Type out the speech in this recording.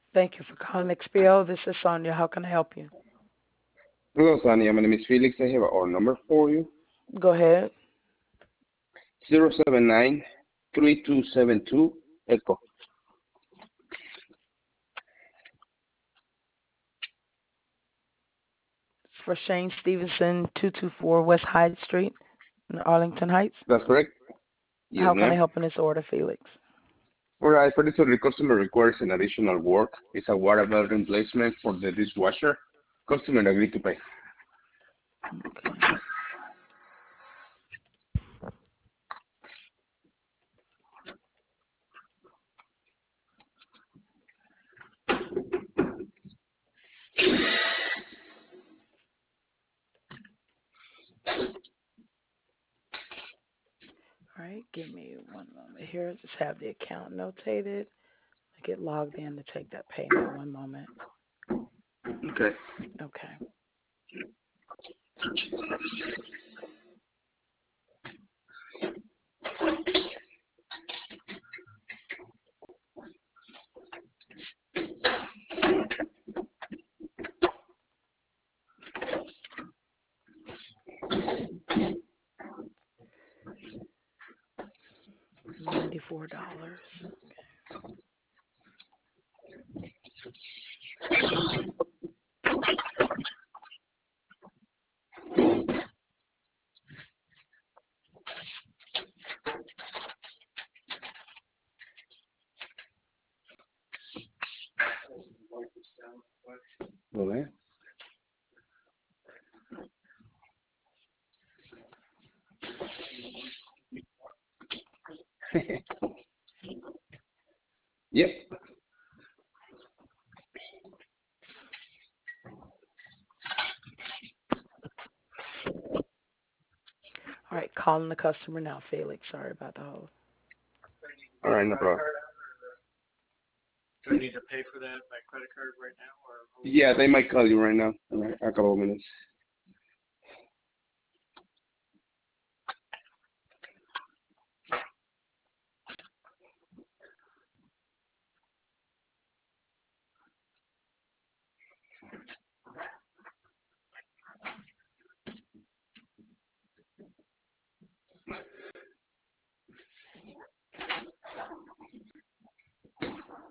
Thank you for calling XPO. This is Sonia. How can I help you? Hello, Sonia. My name is Felix. I have our number for you. Go ahead. 079-3272 Echo. It's for Shane Stevenson, 224 West Hyde Street in Arlington Heights. That's correct? Yes, How can I ma'am. help in this order, Felix? All right. For this order, the customer requires an additional work. It's a water valve replacement for the dishwasher. Customer agreed to pay. Okay. All right. Give me one moment here. Just have the account notated. I get logged in to take that payment. One moment. Okay. Okay. $94. Okay. Yep. All right. Calling the customer now, Felix. Sorry about the hold. All right, no problem. Do I need to pay for that by credit card right now, or Yeah, they might call you right now in a couple of minutes.